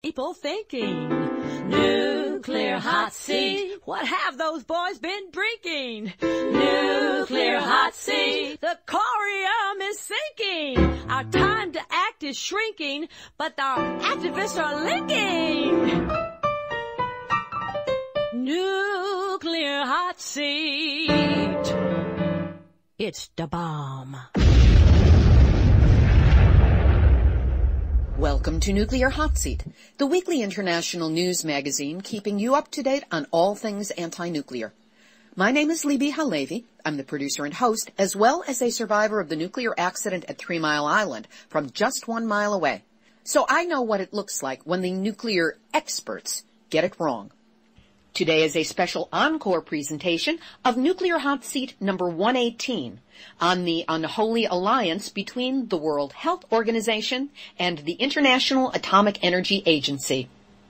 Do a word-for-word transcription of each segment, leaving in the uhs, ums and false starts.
people thinking? Nuclear hot seat, what have those boys been drinking? Nuclear hot seat, the corium is sinking. Our time to act is shrinking, but our activists are linking. Nuclear hot seat, it's the bomb. Welcome to Nuclear Hot Seat, the weekly international news magazine keeping you up to date on all things anti-nuclear. My name is Libbe HaLevy. I'm the producer and host, as well as a survivor of the nuclear accident at Three Mile Island from just one mile away. So I know what it looks like when the nuclear experts get it wrong. Today is a special encore presentation of Nuclear Hot Seat number one eighteen on the unholy alliance between the World Health Organization and the International Atomic Energy Agency.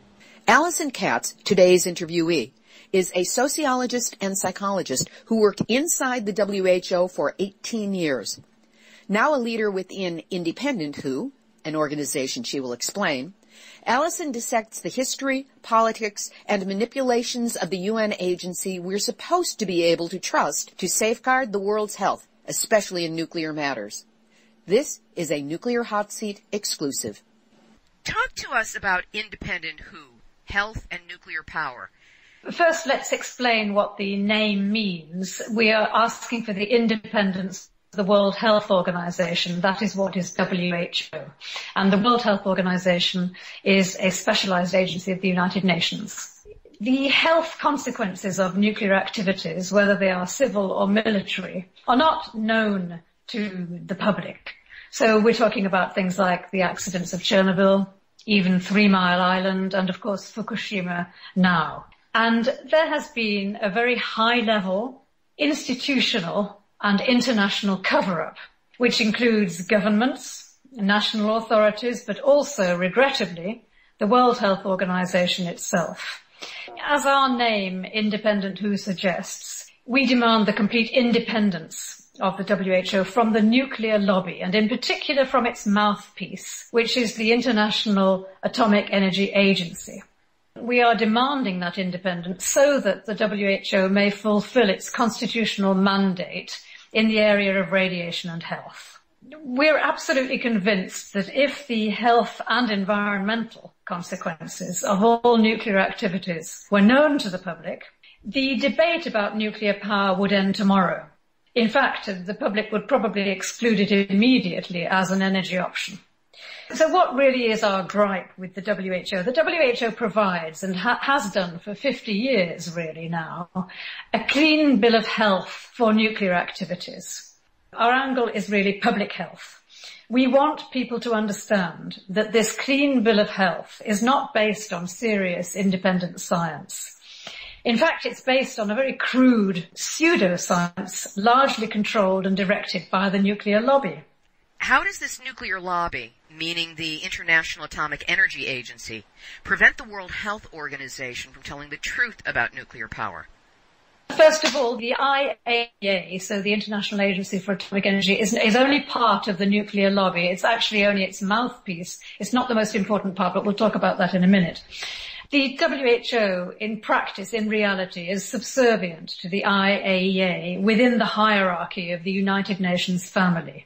Allison Katz, today's interviewee, is a sociologist and psychologist who worked inside the W H O for eighteen years. Now a leader within Independent W H O, an organization she will explain, Allison dissects the history, politics, and manipulations of the U N agency we're supposed to be able to trust to safeguard the world's health, especially in nuclear matters. This is a Nuclear Hot Seat exclusive. Talk to us about Independent W H O, health and nuclear power. First, let's explain what the name means. We are asking for the independence the World Health Organization. That is what is W H O. And the World Health Organization is a specialized agency of the United Nations. The health consequences of nuclear activities, whether they are civil or military, are not known to the public. So we're talking about things like the accidents of Chernobyl, even Three Mile Island, and of course Fukushima now. And there has been a very high level institutional and international cover-up, which includes governments, national authorities, but also, regrettably, the World Health Organization itself. As our name, Independent W H O, suggests, we demand the complete independence of the W H O from the nuclear lobby, and in particular from its mouthpiece, which is the International Atomic Energy Agency. We are demanding that independence so that the W H O may fulfill its constitutional mandate in the area of radiation and health. We're absolutely convinced that if the health and environmental consequences of all nuclear activities were known to the public, the debate about nuclear power would end tomorrow. In fact, the public would probably exclude it immediately as an energy option. So what really is our gripe with the W H O? The W H O provides, and ha- has done for fifty years really now, a clean bill of health for nuclear activities. Our angle is really public health. We want people to understand that this clean bill of health is not based on serious independent science. In fact, it's based on a very crude pseudoscience, largely controlled and directed by the nuclear lobby. How does this nuclear lobby, meaning the International Atomic Energy Agency, prevent the World Health Organization from telling the truth about nuclear power? First of all, the I A E A, so the International Agency for Atomic Energy, is, is only part of the nuclear lobby. It's actually only its mouthpiece. It's not the most important part, but we'll talk about that in a minute. The W H O, in practice, in reality, is subservient to the I A E A within the hierarchy of the United Nations family.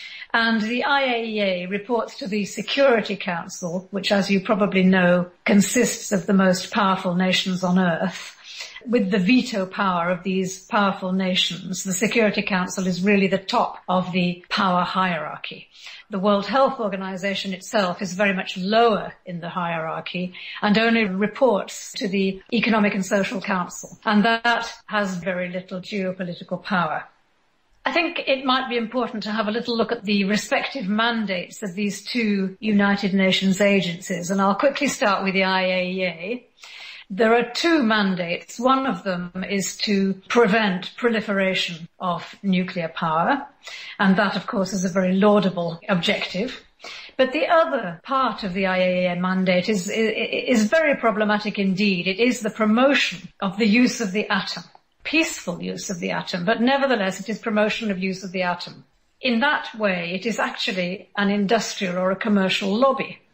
And the I A E A reports to the Security Council, which, as you probably know, consists of the most powerful nations on Earth. With the veto power of these powerful nations, the Security Council is really the top of the power hierarchy. The World Health Organization itself is very much lower in the hierarchy and only reports to the Economic and Social Council, and that has very little geopolitical power. I think it might be important to have a little look at the respective mandates of these two United Nations agencies, and I'll quickly start with the I A E A. There are two mandates. One of them is to prevent proliferation of nuclear power, and that, of course, is a very laudable objective. But the other part of the I A E A mandate is, is, is very problematic indeed. It is the promotion of the use of the atom. Peaceful use of the atom, but nevertheless it is promotion of use of the atom. In that way, it is actually an industrial or a commercial lobby.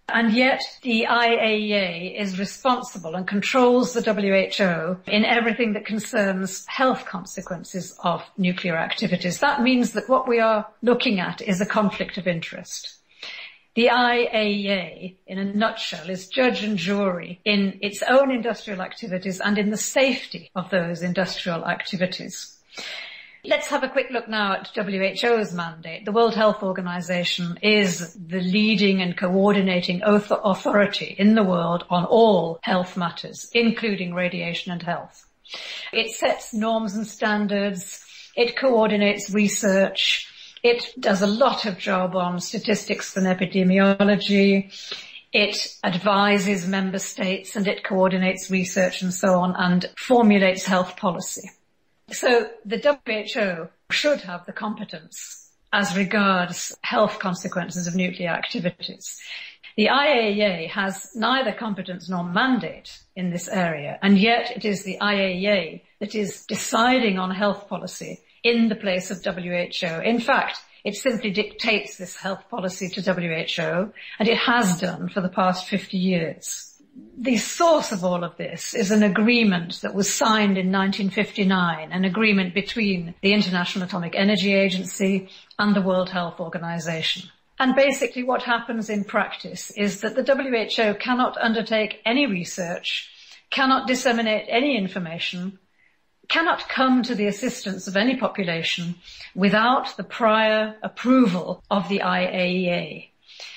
And yet the I A E A is responsible and controls the W H O in everything that concerns health consequences of nuclear activities. That means that what we are looking at is a conflict of interest. The I A E A, in a nutshell, is judge and jury in its own industrial activities and in the safety of those industrial activities. Let's have a quick look now at W H O's mandate. The World Health Organization is the leading and coordinating authority in the world on all health matters, including radiation and health. It sets norms and standards. It coordinates research. It does a lot of job on statistics and epidemiology. It advises member states and it coordinates research and so on and formulates health policy. So the W H O should have the competence as regards health consequences of nuclear activities. The I A E A has neither competence nor mandate in this area, and yet it is the I A E A that is deciding on health policy in the place of W H O. In fact, it simply dictates this health policy to W H O, and it has done for the past fifty years. The source of all of this is an agreement that was signed in nineteen fifty-nine, an agreement between the International Atomic Energy Agency and the World Health Organization. And basically what happens in practice is that the W H O cannot undertake any research, cannot disseminate any information, cannot come to the assistance of any population without the prior approval of the I A E A.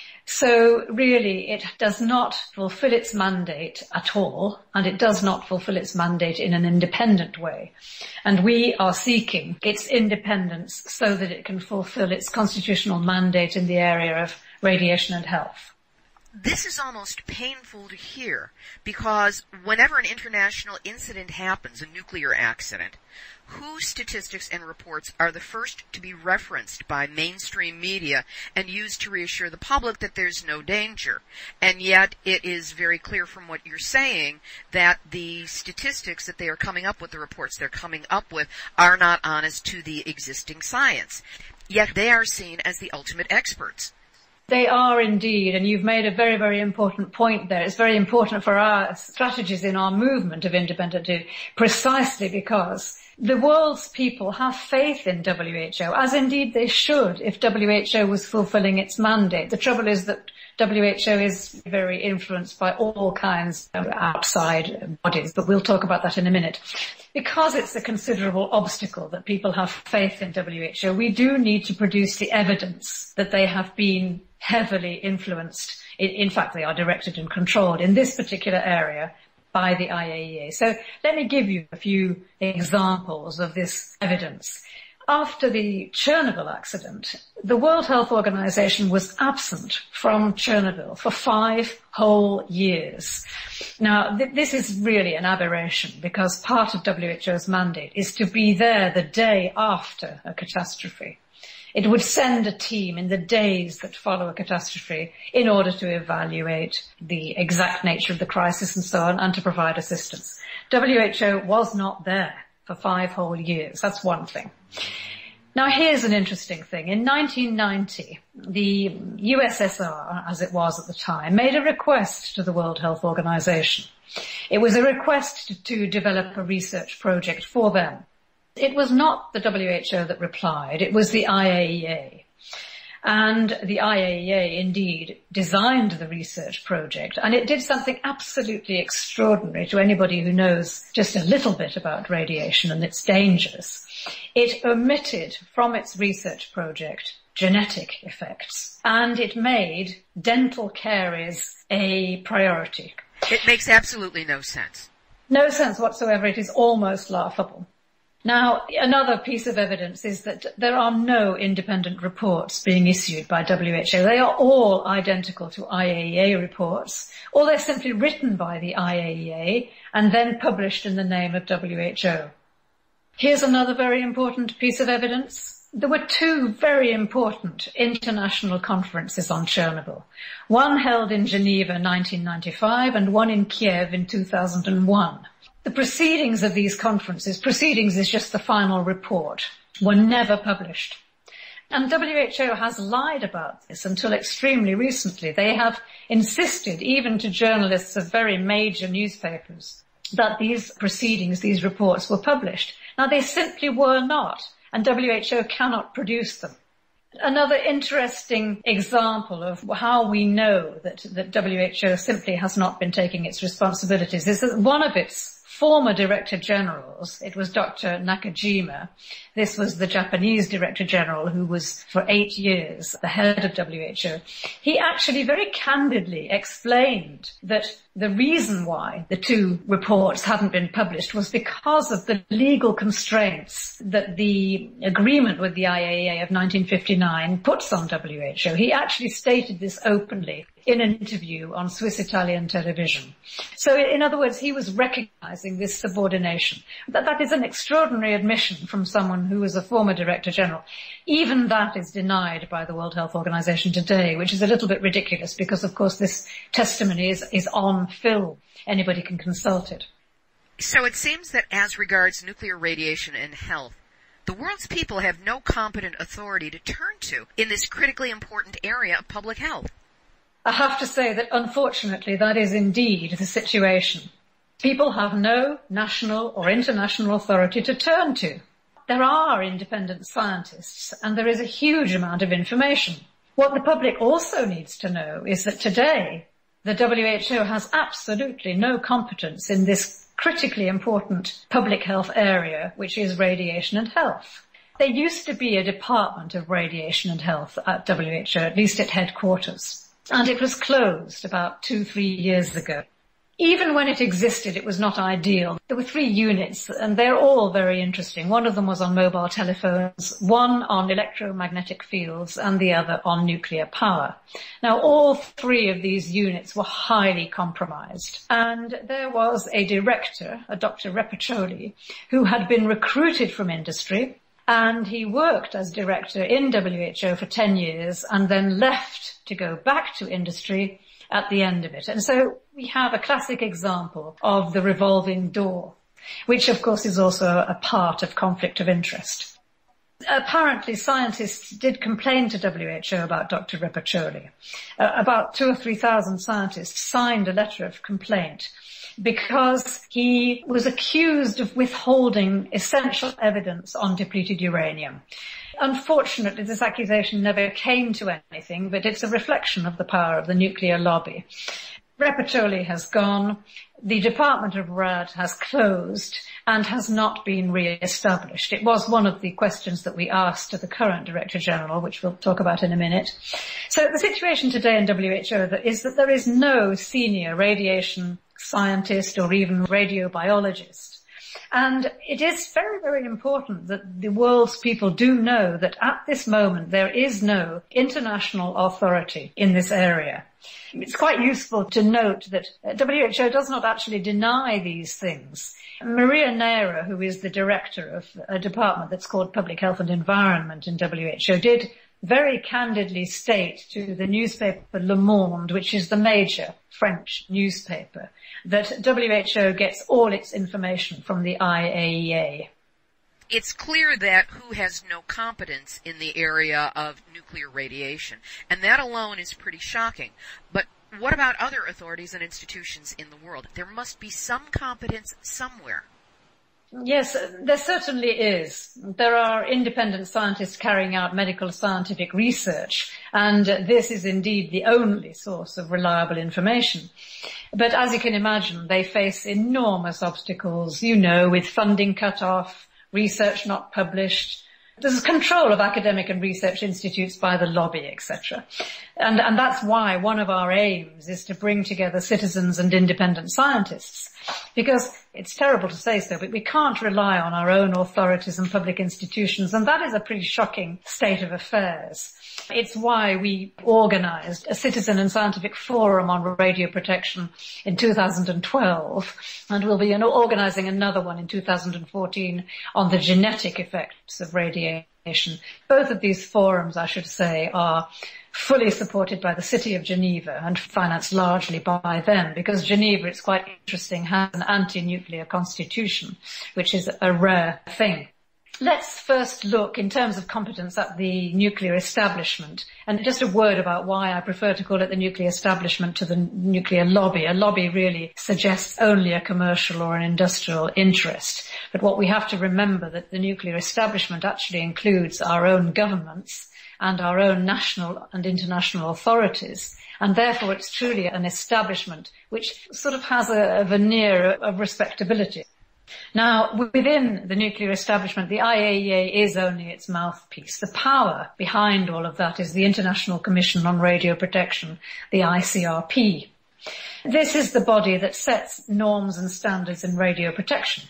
So really it does not fulfill its mandate at all, and it does not fulfill its mandate in an independent way. And we are seeking its independence so that it can fulfill its constitutional mandate in the area of radiation and health. This is almost painful to hear, because whenever an international incident happens, a nuclear accident, whose statistics and reports are the first to be referenced by mainstream media and used to reassure the public that there's no danger. And yet it is very clear from what you're saying that the statistics that they are coming up with, the reports they're coming up with, are not honest to the existing science. Yet they are seen as the ultimate experts. They are indeed, and you've made a very, very important point there. It's very important for our strategies in our movement of independent, precisely because the world's people have faith in W H O, as indeed they should if W H O was fulfilling its mandate. The trouble is that W H O is very influenced by all kinds of outside bodies, but we'll talk about that in a minute. Because it's a considerable obstacle that people have faith in W H O, we do need to produce the evidence that they have been heavily influenced. In fact, they are directed and controlled in this particular area by the I A E A. So let me give you a few examples of this evidence. After the Chernobyl accident, the World Health Organization was absent from Chernobyl for five whole years. Now, th- this is really an aberration because part of W H O's mandate is to be there the day after a catastrophe. It would send a team in the days that follow a catastrophe in order to evaluate the exact nature of the crisis and so on and to provide assistance. W H O was not there for five whole years. That's one thing. Now here's an interesting thing. In nineteen ninety, the U S S R, as it was at the time, made a request to the World Health Organization. It was a request to, to develop a research project for them. It was not the W H O that replied, it was the I A E A. And the I A E A indeed designed the research project, and it did something absolutely extraordinary to anybody who knows just a little bit about radiation and its dangers. It omitted from its research project genetic effects, and it made dental caries a priority. It makes absolutely no sense. No sense whatsoever. It is almost laughable. Now, another piece of evidence is that there are no independent reports being issued by W H O. They are all identical to I A E A reports, or they're simply written by the I A E A and then published in the name of W H O. Here's another very important piece of evidence. There were two very important international conferences on Chernobyl. One held in Geneva in nineteen ninety-five and one in Kiev in two thousand one. The proceedings of these conferences, proceedings is just the final report, were never published. And W H O has lied about this until extremely recently. They have insisted, even to journalists of very major newspapers, that these proceedings, these reports were published. Now, they simply were not, and W H O cannot produce them. Another interesting example of how we know that, that W H O simply has not been taking its responsibilities is that one of its former Director Generals, it was Doctor Nakajima. This was the Japanese Director General who was for eight years the head of W H O. He actually very candidly explained that the reason why the two reports hadn't been published was because of the legal constraints that the agreement with the I A E A of nineteen fifty-nine puts on W H O. He actually stated this openly in an interview on Swiss Italian television. So in other words, he was recognizing this subordination. That, that is an extraordinary admission from someone who was a former Director General. Even that is denied by the World Health Organization today, which is a little bit ridiculous because, of course, this testimony is, is on film. Anybody can consult it. So it seems that as regards nuclear radiation and health, the world's people have no competent authority to turn to in this critically important area of public health. I have to say that, unfortunately, that is indeed the situation. People have no national or international authority to turn to. There are independent scientists, and there is a huge amount of information. What the public also needs to know is that today, the W H O has absolutely no competence in this critically important public health area, which is radiation and health. There used to be a department of radiation and health at W H O, at least at headquarters. And it was closed about two, three years ago. Even when it existed, it was not ideal. There were three units, and they're all very interesting. One of them was on mobile telephones, one on electromagnetic fields, and the other on nuclear power. Now, all three of these units were highly compromised. And there was a director, a Doctor Repacholi, who had been recruited from industry, and he worked as director in W H O for ten years and then left to go back to industry at the end of it. And so we have a classic example of the revolving door, which of course is also a part of conflict of interest. Apparently scientists did complain to W H O about Doctor Repacholi. Uh, about two or three thousand scientists signed a letter of complaint because he was accused of withholding essential evidence on depleted uranium. Unfortunately, this accusation never came to anything, but it's a reflection of the power of the nuclear lobby. Repacholi has gone, the Department of R A D has closed and has not been re-established. It was one of the questions that we asked to the current Director General, which we'll talk about in a minute. So the situation today in W H O is that there is no senior radiation scientist or even radiobiologist. And it is very, very important that the world's people do know that at this moment there is no international authority in this area. It's quite useful to note that W H O does not actually deny these things. Maria Neira, who is the director of a department that's called Public Health and Environment in W H O, did very candidly state to the newspaper Le Monde, which is the major French newspaper, that W H O gets all its information from the I A E A. It's clear that W H O has no competence in the area of nuclear radiation, and that alone is pretty shocking. But what about other authorities and institutions in the world? There must be some competence somewhere. Yes, there certainly is. There are independent scientists carrying out medical scientific research, and this is indeed the only source of reliable information. But as you can imagine, they face enormous obstacles, you know, with funding cut off, research not published. There's control of academic and research institutes by the lobby, et cetera. And, and that's why one of our aims is to bring together citizens and independent scientists. Because it's terrible to say so, but we can't rely on our own authorities and public institutions, and that is a pretty shocking state of affairs. It's why we organized a citizen and scientific forum on radio protection in two thousand twelve, and we'll be organizing another one in two thousand fourteen on the genetic effects of radiation. Both of these forums, I should say, are fully supported by the City of Geneva and financed largely by them, because Geneva, it's quite interesting, has an anti-nuclear constitution, which is a rare thing. Let's first look in terms of competence at the nuclear establishment. And just a word about why I prefer to call it the nuclear establishment to the nuclear lobby. A lobby really suggests only a commercial or an industrial interest. But what we have to remember that the nuclear establishment actually includes our own governments and our own national and international authorities. And therefore it's truly an establishment which sort of has a, a veneer of respectability. Now, within the nuclear establishment, the I A E A is only its mouthpiece. The power behind all of that is the International Commission on Radio Protection, the I C R P. This is the body that sets norms and standards in radio protection.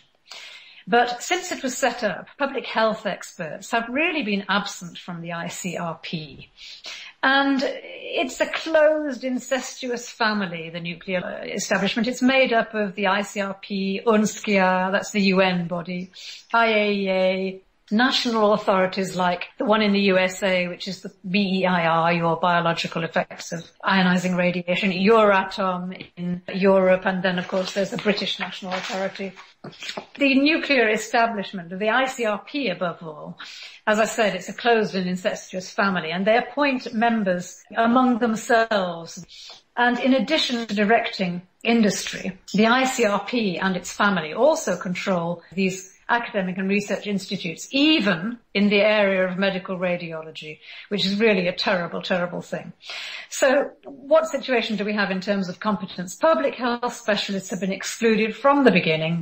But since it was set up, public health experts have really been absent from the I C R P. And it's a closed, incestuous family, the nuclear establishment. It's made up of the I C R P, UNSCIA, that's the U N body, I A E A, national authorities like the one in the U S A, which is the B E I R, your biological effects of ionizing radiation, Euratom in Europe, and then, of course, there's the British National Authority. The nuclear establishment, the I C R P above all, as I said, it's a closed and incestuous family, and they appoint members among themselves. And in addition to directing industry, the I C R P and its family also control these academic and research institutes, even in the area of medical radiology, which is really a terrible, terrible thing. So what situation do we have in terms of competence? Public health specialists have been excluded from the beginning.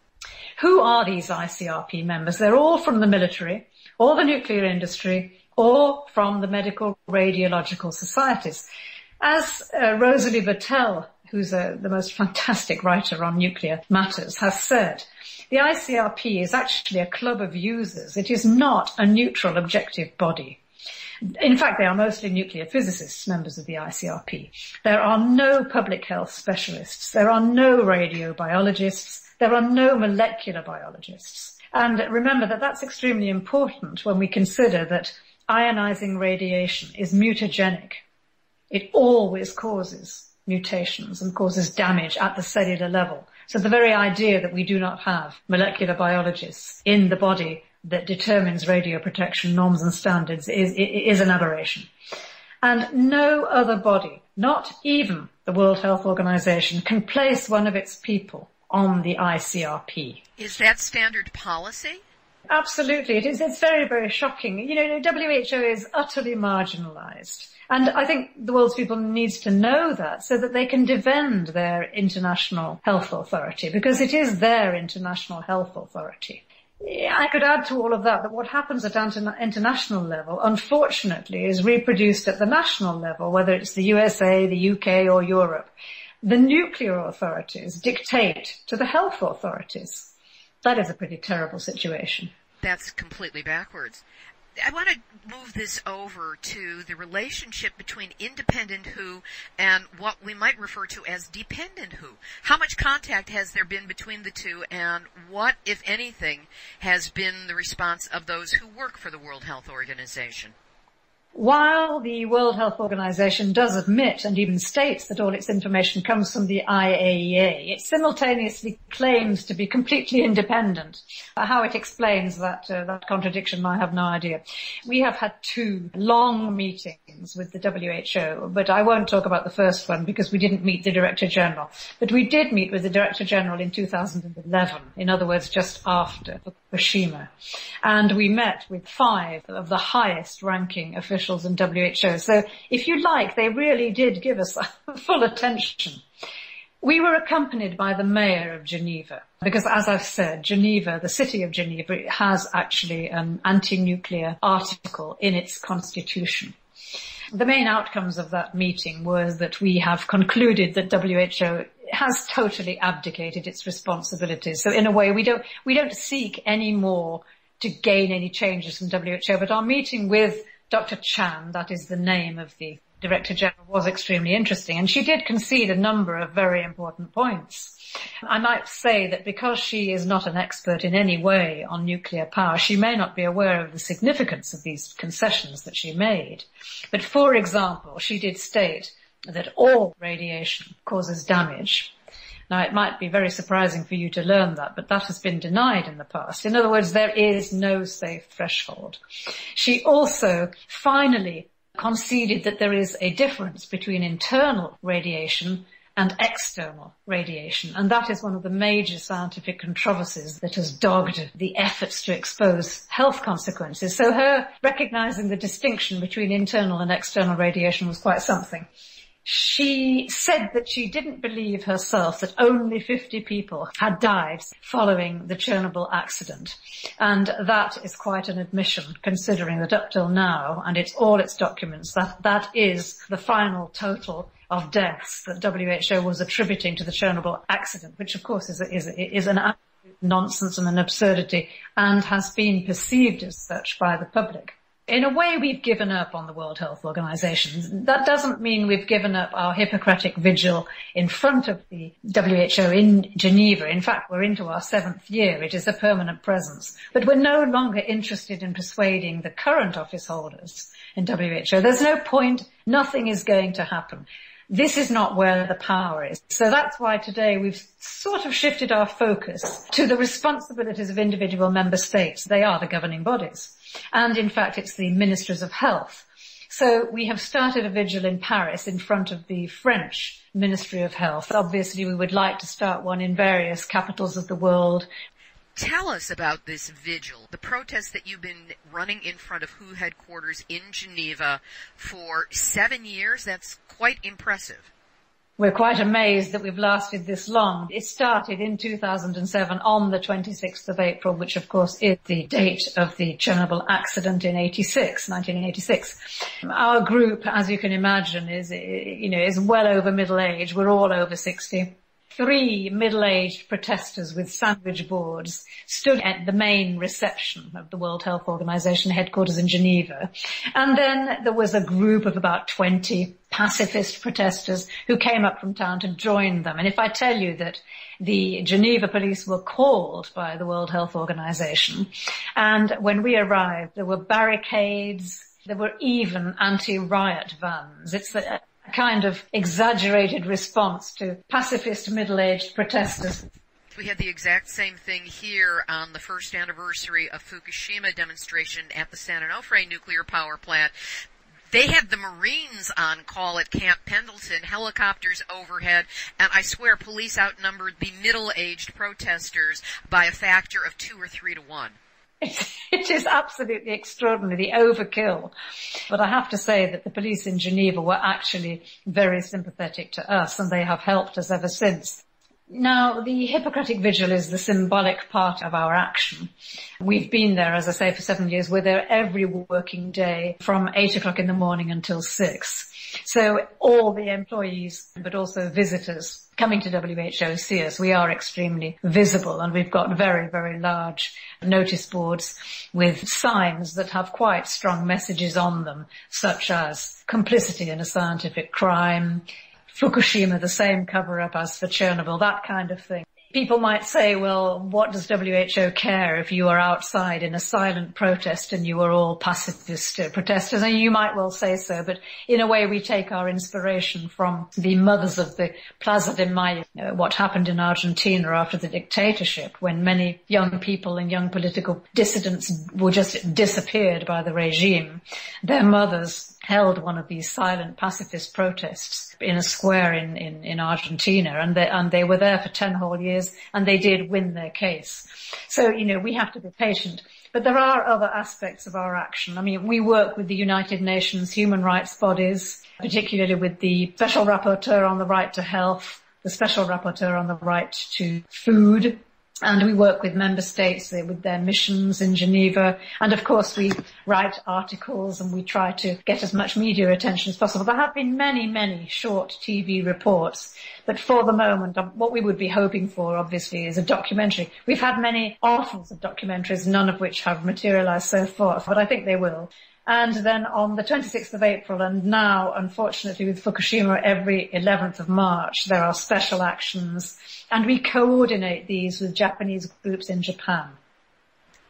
Who are these I C R P members? They're all from the military, or the nuclear industry, or from the medical radiological societies. As uh, Rosalie Bertell, who's uh, the most fantastic writer on nuclear matters, has said, the I C R P is actually a club of users. It is not a neutral, objective body. In fact, they are mostly nuclear physicists, members of the I C R P. There are no public health specialists. There are no radiobiologists. There are no molecular biologists. And remember that that's extremely important when we consider that ionizing radiation is mutagenic. It always causes mutations and causes damage at the cellular level. So the very idea that we do not have molecular biologists in the body that determines radio protection norms and standards is, is an aberration. And no other body, not even the World Health Organization, can place one of its people on the I C R P. Is that standard policy? Absolutely. It is. It's very, very shocking. You know, W H O is utterly marginalized. And I think the world's people needs to know that so that they can defend their international health authority, because it is their international health authority. I could add to all of that that what happens at international level, unfortunately, is reproduced at the national level, whether it's the U S A, the U K or Europe. The nuclear authorities dictate to the health authorities. That is a pretty terrible situation. That's completely backwards. I want to move this over to the relationship between independent W H O and what we might refer to as dependent W H O. How much contact has there been between the two, and what, if anything, has been the response of those who work for the World Health Organization? While the World Health Organization does admit and even states that all its information comes from the I A E A, it simultaneously claims to be completely independent. How it explains that, uh, that contradiction, I have no idea. We have had two long meetings with the W H O, but I won't talk about the first one because we didn't meet the Director General. But we did meet with the Director General in two thousand eleven, in other words, just after Fukushima. And we met with five of the highest ranking officials in W H O. So if you like, they really did give us full attention. We were accompanied by the mayor of Geneva, because as I've said, Geneva, the city of Geneva, has actually an anti-nuclear article in its constitution. The main outcomes of that meeting was that we have concluded that W H O has totally abdicated its responsibilities. So in a way, we don't, we don't seek any more to gain any changes from W H O, but our meeting with Doctor Chan, that is the name of the Director General, was extremely interesting, and she did concede a number of very important points. I might say that because she is not an expert in any way on nuclear power, she may not be aware of the significance of these concessions that she made. But for example, she did state that all radiation causes damage, Now, it might be very surprising for you to learn that, but that has been denied in the past. In other words, there is no safe threshold. She also finally conceded that there is a difference between internal radiation and external radiation. And that is one of the major scientific controversies that has dogged the efforts to expose health consequences. So her recognizing the distinction between internal and external radiation was quite something. She said that she didn't believe herself that only fifty people had died following the Chernobyl accident. And that is quite an admission, considering that up till now, and it's all its documents, that that is the final total of deaths that W H O was attributing to the Chernobyl accident, which of course is, a, is, a, is an absolute nonsense and an absurdity, and has been perceived as such by the public. In a way, we've given up on the World Health Organization. That doesn't mean we've given up our Hippocratic vigil in front of the W H O in Geneva. In fact, we're into our seventh year. It is a permanent presence. But we're no longer interested in persuading the current office holders in W H O. There's no point. Nothing is going to happen. This is not where the power is. So that's why today we've sort of shifted our focus to the responsibilities of individual member states. They are the governing bodies. And in fact, it's the ministers of health. So we have started a vigil in Paris in front of the French Ministry of Health. Obviously, we would like to start one in various capitals of the world. Tell us about this vigil, the protest that you've been running in front of W H O headquarters in Geneva for seven years. That's quite impressive. We're quite amazed that we've lasted this long. It started in two thousand seven on the twenty-sixth of April, which of course is the date of the Chernobyl accident in eighty-six, nineteen eighty-six. Our group, as you can imagine, is, you know, is well over middle age. We're all over sixty. Three middle-aged protesters with sandwich boards stood at the main reception of the World Health Organization headquarters in Geneva. And then there was a group of about twenty pacifist protesters who came up from town to join them. And if I tell you that the Geneva police were called by the World Health Organization, and when we arrived, there were barricades, there were even anti-riot vans. It's a A kind of exaggerated response to pacifist middle-aged protesters. We had the exact same thing here on the first anniversary of Fukushima demonstration at the San Onofre nuclear power plant. They had the Marines on call at Camp Pendleton, helicopters overhead, and I swear police outnumbered the middle-aged protesters by a factor of two or three to one. It is absolutely extraordinary, the overkill. But I have to say that the police in Geneva were actually very sympathetic to us, and they have helped us ever since. Now, the Hippocratic Vigil is the symbolic part of our action. We've been there, as I say, for seven years. We're there every working day from eight o'clock in the morning until six. So all the employees, but also visitors coming to W H O see us. We are extremely visible, and we've got very, very large notice boards with signs that have quite strong messages on them, such as complicity in a scientific crime, Fukushima, the same cover-up as for Chernobyl, that kind of thing. People might say, well, what does W H O care if you are outside in a silent protest and you are all pacifist protesters? And you might well say so, but in a way we take our inspiration from the mothers of the Plaza de Mayo, you know, what happened in Argentina after the dictatorship, when many young people and young political dissidents were just disappeared by the regime. Their mothers held one of these silent pacifist protests in a square in, in, in Argentina, and they, and they were there for ten whole years, and they did win their case. So, you know, we have to be patient. But there are other aspects of our action. I mean, we work with the United Nations human rights bodies, particularly with the Special Rapporteur on the right to health, the Special Rapporteur on the right to food, and we work with member states with their missions in Geneva. And of course we write articles and we try to get as much media attention as possible. There have been many, many short T V reports. But for the moment, what we would be hoping for, obviously, is a documentary. We've had many offers of documentaries, none of which have materialized so far, but I think they will. And then on the twenty-sixth of April, and now, unfortunately, with Fukushima, every eleventh of March, there are special actions, and we coordinate these with Japanese groups in Japan.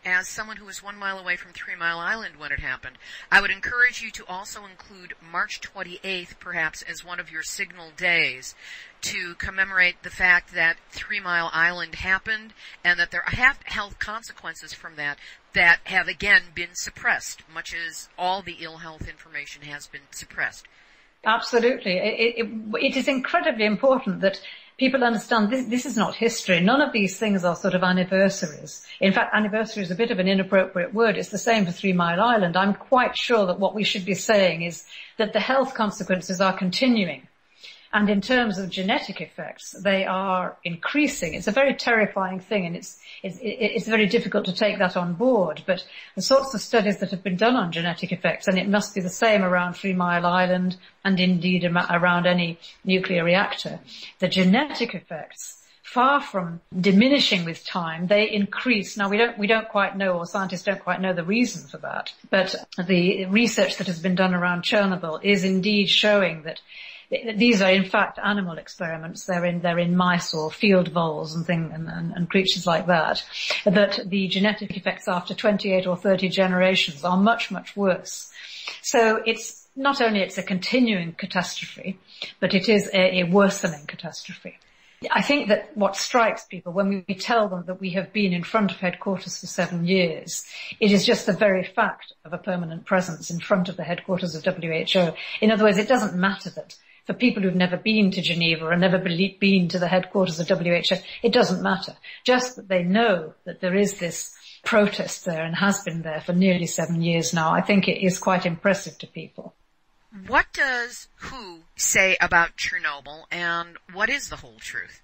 as someone who was one mile away from Three Mile Island when it happened, I would encourage you to also include March twenty-eighth, perhaps, as one of your signal days to commemorate the fact that Three Mile Island happened and that there have health consequences from that that have, again, been suppressed, much as all the ill health information has been suppressed. Absolutely. It, it, it is incredibly important that people understand this, this is not history. None of these things are sort of anniversaries. In fact, anniversary is a bit of an inappropriate word. It's the same for Three Mile Island. I'm quite sure that what we should be saying is that the health consequences are continuing. And in terms of genetic effects, they are increasing. It's a very terrifying thing, and it's, it's, it's very difficult to take that on board. But the sorts of studies that have been done on genetic effects, and it must be the same around Three Mile Island and indeed around any nuclear reactor, the genetic effects, far from diminishing with time, they increase. Now, we don't, we don't quite know, or scientists don't quite know the reason for that. But the research that has been done around Chernobyl is indeed showing that these are, in fact, animal experiments. They're in, they're in mice or field voles and things, and, and, and creatures like that. That the genetic effects after twenty-eight or thirty generations are much, much worse. So it's not only it's a continuing catastrophe, but it is a, a worsening catastrophe. I think that what strikes people when we tell them that we have been in front of headquarters for seven years, it is just the very fact of a permanent presence in front of the headquarters of W H O. In other words, it doesn't matter that for people who've never been to Geneva or never been to the headquarters of W H O, it doesn't matter. Just that they know that there is this protest there and has been there for nearly seven years now. I think it is quite impressive to people. What does W H O say about Chernobyl, and what is the whole truth?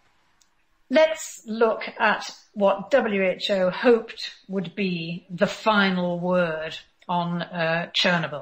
Let's look at what W H O hoped would be the final word on uh, Chernobyl.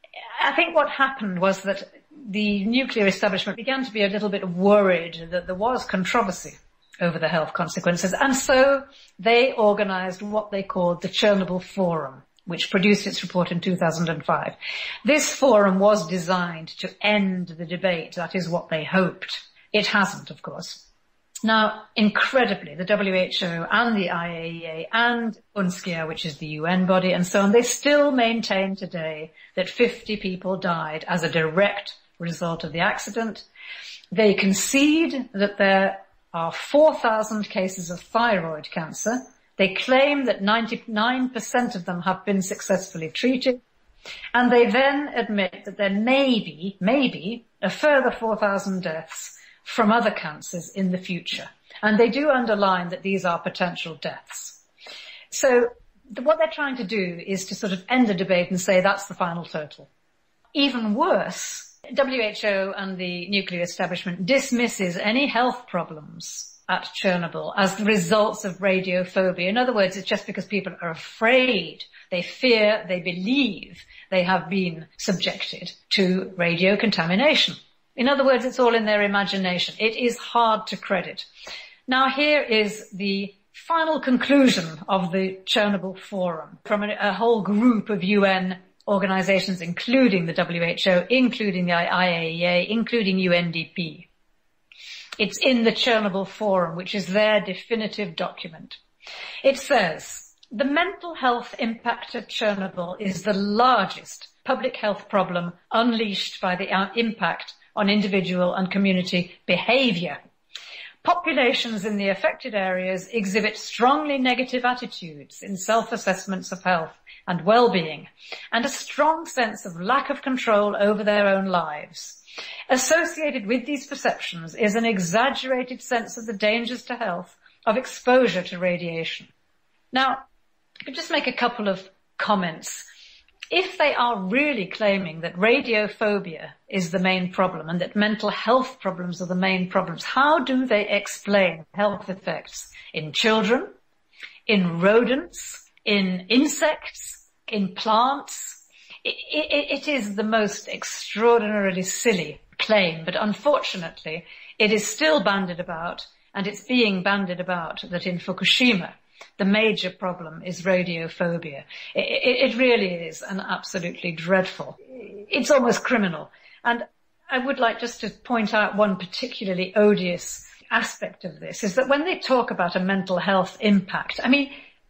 I think what happened was that the nuclear establishment began to be a little bit worried that there was controversy over the health consequences, and so they organized what they called the Chernobyl Forum, which produced its report in two thousand five. This forum was designed to end the debate. That is what they hoped. It hasn't, of course. Now, incredibly, the W H O and the I A E A and UNSCEAR, which is the U N body, and so on, they still maintain today that fifty people died as a direct result of the accident. They concede that there are four thousand cases of thyroid cancer. They claim that ninety-nine percent of them have been successfully treated. And they then admit that there may be, maybe, a further four thousand deaths from other cancers in the future. And they do underline that these are potential deaths. So what they're trying to do is to sort of end the debate and say that's the final total. Even worse, W H O and the nuclear establishment dismisses any health problems at Chernobyl as the results of radiophobia. In other words, it's just because people are afraid, they fear, they believe they have been subjected to radio contamination. In other words, it's all in their imagination. It is hard to credit. Now, here is the final conclusion of the Chernobyl Forum from a, a whole group of U N organizations, including the W H O, including the I A E A, including U N D P. It's in the Chernobyl Forum, which is their definitive document. It says, the mental health impact at Chernobyl is the largest public health problem unleashed by the impact on individual and community behavior. Populations in the affected areas exhibit strongly negative attitudes in self-assessments of health and well-being, and a strong sense of lack of control over their own lives. Associated with these perceptions is an exaggerated sense of the dangers to health of exposure to radiation. Now, I could just make a couple of comments. If they are really claiming that radiophobia is the main problem and that mental health problems are the main problems, how do they explain health effects in children, in rodents, in insects, in plants? It, it, it is the most extraordinarily silly claim, but unfortunately it is still bandied about, and it's being bandied about that in Fukushima the major problem is radiophobia. It, it, it really is, and absolutely dreadful. It's almost criminal. And I would like just to point out one particularly odious aspect of this, is that when they talk about a mental health impact, I mean,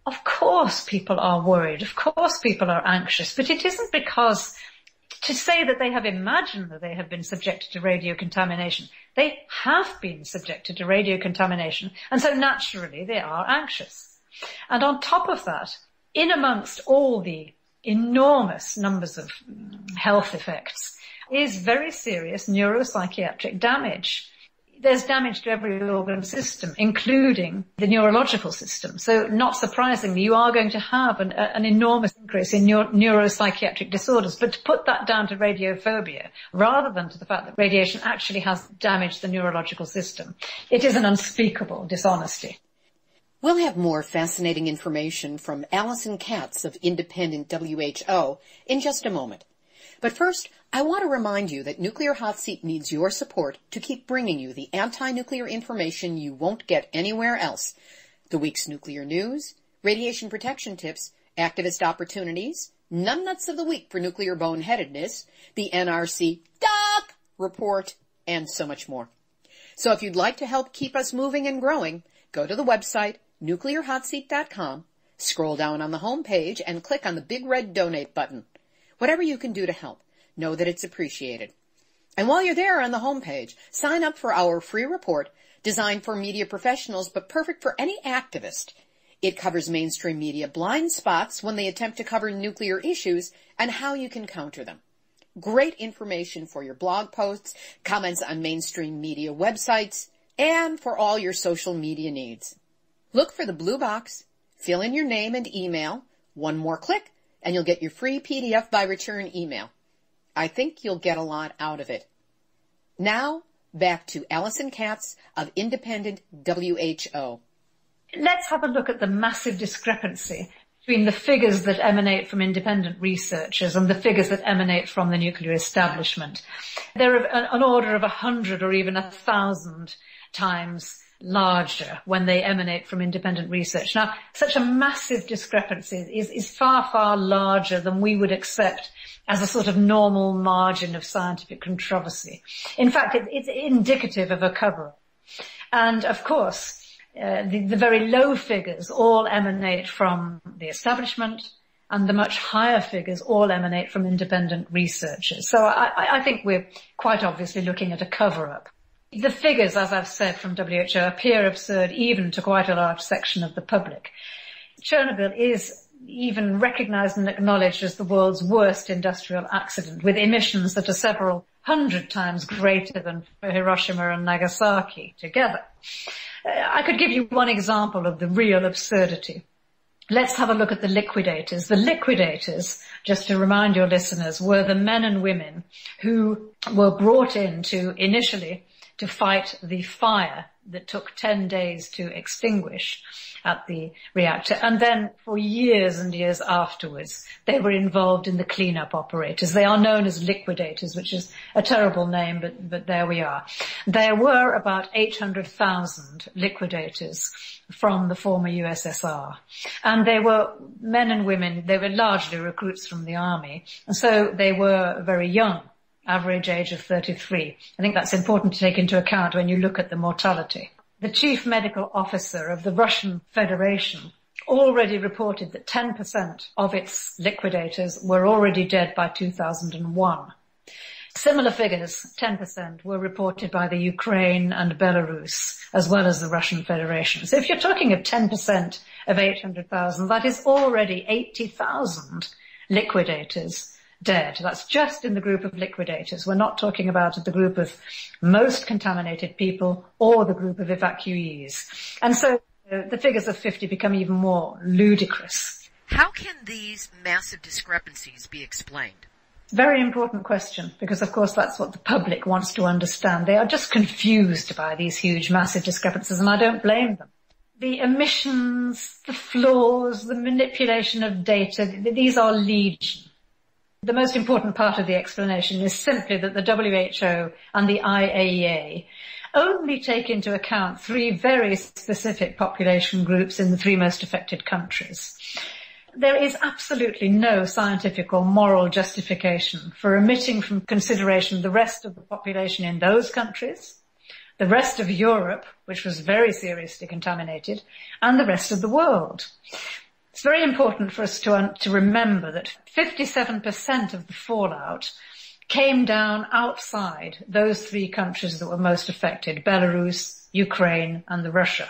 Of course people are worried. Of course people are anxious. But it isn't because to say that they have imagined that they have been subjected to radio contamination. They have been subjected to radio contamination, and so naturally they are anxious. And on top of that, in amongst all the enormous numbers of health effects is very serious neuropsychiatric damage. There's damage to every organ system, including the neurological system. So not surprisingly, you are going to have an, an enormous increase in neuro, neuropsychiatric disorders. But to put that down to radiophobia, rather than to the fact that radiation actually has damaged the neurological system, it is an unspeakable dishonesty. We'll have more fascinating information from Alison Katz of Independent W H O in just a moment. But first, I want to remind you that Nuclear Hot Seat needs your support to keep bringing you the anti-nuclear information you won't get anywhere else. The week's nuclear news, radiation protection tips, activist opportunities, numbnuts of the week for nuclear boneheadedness, the N R C Doc report, and so much more. So if you'd like to help keep us moving and growing, go to the website, nuclear hot seat dot com, scroll down on the home page, and click on the big red donate button. Whatever you can do to help, know that it's appreciated. And while you're there on the home page, sign up for our free report designed for media professionals but perfect for any activist. It covers mainstream media blind spots when they attempt to cover nuclear issues and how you can counter them. Great information for your blog posts, comments on mainstream media websites, and for all your social media needs. Look for the blue box, fill in your name and email, one more click, and you'll get your free P D F by return email. I think you'll get a lot out of it. Now, back to Alison Katz of Independent W H O. Let's have a look at the massive discrepancy between the figures that emanate from independent researchers and the figures that emanate from the nuclear establishment. They're an order of a hundred or even a thousand times larger when they emanate from independent research. Now, such a massive discrepancy is, is far, far larger than we would accept as a sort of normal margin of scientific controversy. In fact, it, it's indicative of a cover-up. And, of course, uh, the, the very low figures all emanate from the establishment, and the much higher figures all emanate from independent researchers. So I, I think we're quite obviously looking at a cover-up. The figures, as I've said, from W H O appear absurd even to quite a large section of the public. Chernobyl is even recognized and acknowledged as the world's worst industrial accident, with emissions that are several hundred times greater than for Hiroshima and Nagasaki together. Uh, I could give you one example of the real absurdity. Let's have a look at the liquidators. The liquidators, just to remind your listeners, were the men and women who were brought in to initially to fight the fire that took ten days to extinguish at the reactor. And then for years and years afterwards, they were involved in the cleanup operators. They are known as liquidators, which is a terrible name, but, but there we are. There were about eight hundred thousand liquidators from the former U S S R. And they were men and women, they were largely recruits from the army. And so they were very young. Average age of thirty-three. I think that's important to take into account when you look at the mortality. The chief medical officer of the Russian Federation already reported that ten percent of its liquidators were already dead by two thousand one. Similar figures, ten percent, were reported by the Ukraine and Belarus, as well as the Russian Federation. So if you're talking of ten percent of eight hundred thousand, that is already eighty thousand liquidators dead. That's just in the group of liquidators. We're not talking about the group of most contaminated people or the group of evacuees. And so uh, the figures of fifty become even more ludicrous. How can these massive discrepancies be explained? Very important question, because of course that's what the public wants to understand. They are just confused by these huge, massive discrepancies, and I don't blame them. The omissions, the flaws, the manipulation of data, these are legion. The most important part of the explanation is simply that the W H O and the I A E A only take into account three very specific population groups in the three most affected countries. There is absolutely no scientific or moral justification for omitting from consideration the rest of the population in those countries, the rest of Europe, which was very seriously contaminated, and the rest of the world. It's very important for us to, um, to remember that fifty-seven percent of the fallout came down outside those three countries that were most affected, Belarus, Ukraine, and the Russia.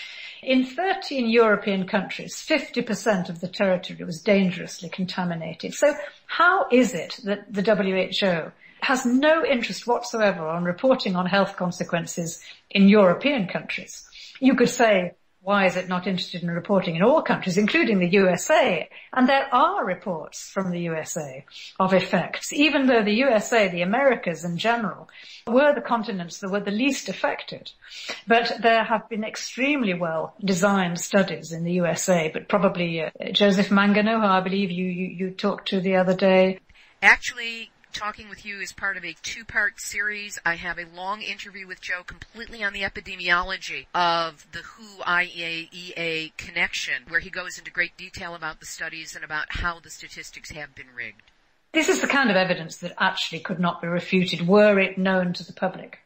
In thirteen European countries, fifty percent of the territory was dangerously contaminated. So how is it that the W H O has no interest whatsoever on reporting on health consequences in European countries? You could say, why is it not interested in reporting in all countries, including the U S A? And there are reports from the U S A of effects, even though the U S A, the Americas in general, were the continents that were the least affected. But there have been extremely well designed studies in the U S A, but probably uh, Joseph Mangano, who I believe you, you, you talked to the other day. Actually, talking with you is part of a two-part series. I have a long interview with Joe completely on the epidemiology of the W H O I A E A connection, where he goes into great detail about the studies and about how the statistics have been rigged. This is the kind of evidence that actually could not be refuted were it known to the public.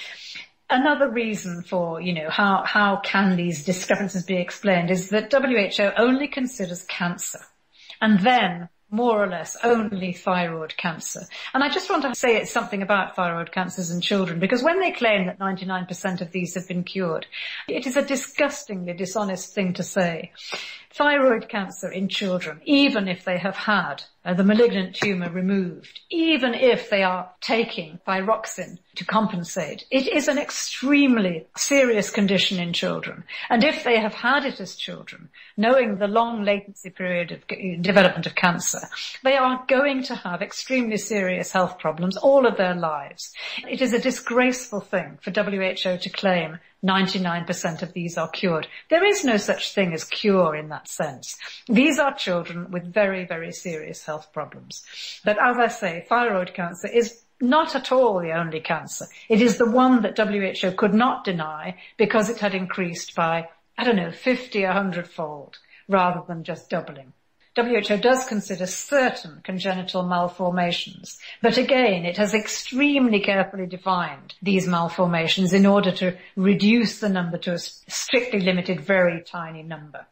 Another reason for, you know, how, how can these discrepancies be explained is that W H O only considers cancer, and then more or less only thyroid cancer. And I just want to say something about thyroid cancers in children, because when they claim that ninety-nine percent of these have been cured, it is a disgustingly dishonest thing to say. Thyroid cancer in children, even if they have had uh, the malignant tumour removed, even if they are taking thyroxine to compensate, it is an extremely serious condition in children. And if they have had it as children, knowing the long latency period of g- development of cancer, they are going to have extremely serious health problems all of their lives. It is a disgraceful thing for W H O to claim ninety-nine percent of these are cured. There is no such thing as cure in that sense. These are children with very, very serious health problems. But as I say, thyroid cancer is not at all the only cancer. It is the one that W H O could not deny because it had increased by, I don't know, fifty, a hundred fold, rather than just doubling. W H O does consider certain congenital malformations, but again, it has extremely carefully defined these malformations in order to reduce the number to a strictly limited, very tiny number.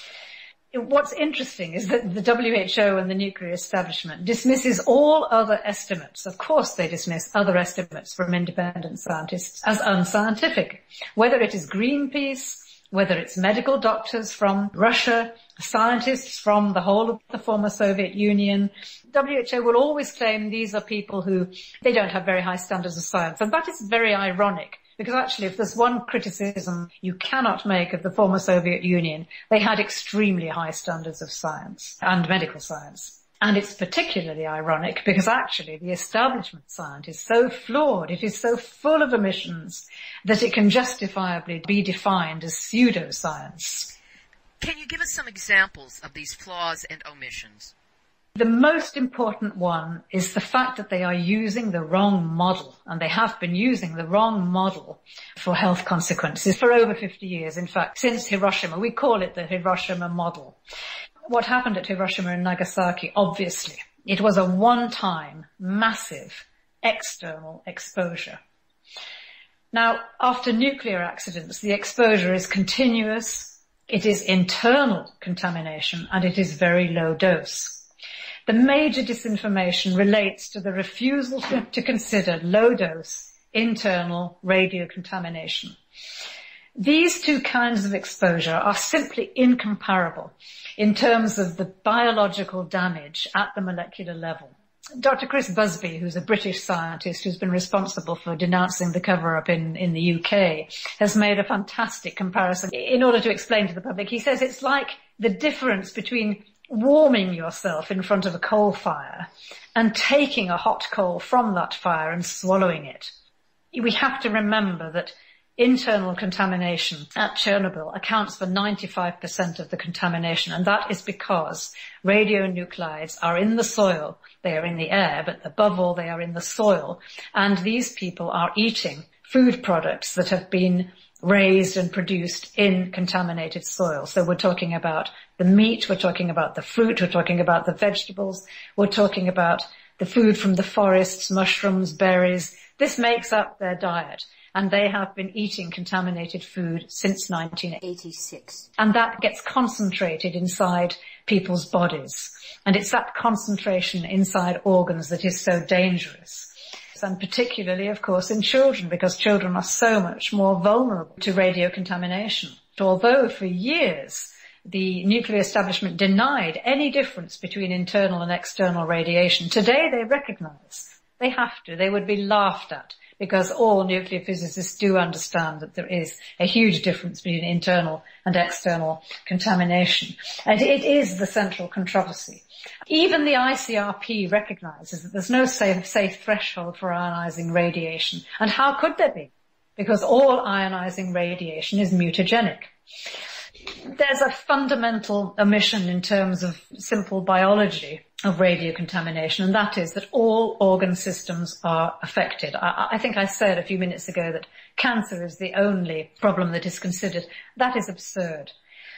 What's interesting is that the W H O and the nuclear establishment dismisses all other estimates. Of course they dismiss other estimates from independent scientists as unscientific, whether it is Greenpeace, whether it's medical doctors from Russia, scientists from the whole of the former Soviet Union. W H O will always claim these are people who, they don't have very high standards of science. And that is very ironic, because actually if there's one criticism you cannot make of the former Soviet Union, they had extremely high standards of science and medical science. And it's particularly ironic because actually the establishment science is so flawed, it is so full of omissions that it can justifiably be defined as pseudoscience. Can you give us some examples of these flaws and omissions? The most important one is the fact that they are using the wrong model, and they have been using the wrong model for health consequences for over fifty years. In fact, since Hiroshima, we call it the Hiroshima model. What happened at Hiroshima and Nagasaki, obviously, it was a one-time, massive, external exposure. Now, after nuclear accidents, the exposure is continuous, it is internal contamination, and it is very low dose. The major disinformation relates to the refusal to, to consider low-dose internal radio contamination. These two kinds of exposure are simply incomparable in terms of the biological damage at the molecular level. Doctor Chris Busby, who's a British scientist who's been responsible for denouncing the cover-up in, in the U K, has made a fantastic comparison in order to explain to the public. He says it's like the difference between warming yourself in front of a coal fire and taking a hot coal from that fire and swallowing it. We have to remember that internal contamination at Chernobyl accounts for ninety-five percent of the contamination, and that is because radionuclides are in the soil, they are in the air, but above all they are in the soil, and these people are eating food products that have been raised and produced in contaminated soil. So we're talking about the meat, we're talking about the fruit, we're talking about the vegetables, we're talking about the food from the forests, mushrooms, berries. This makes up their diet. and they have been eating contaminated food since nineteen eighty-six. And that gets concentrated inside people's bodies. And it's that concentration inside organs that is so dangerous. And particularly, of course, in children, because children are so much more vulnerable to radio contamination. Although for years the nuclear establishment denied any difference between internal and external radiation, today they recognize they have to. They would be laughed at, because all nuclear physicists do understand that there is a huge difference between internal and external contamination. And it is the central controversy. Even the I C R P recognizes that there's no safe, safe threshold for ionizing radiation. And how could there be? Because all ionizing radiation is mutagenic. There's a fundamental omission in terms of simple biology of radio contamination, and that is that all organ systems are affected. I, I think I said a few minutes ago that cancer is the only problem that is considered. That is absurd.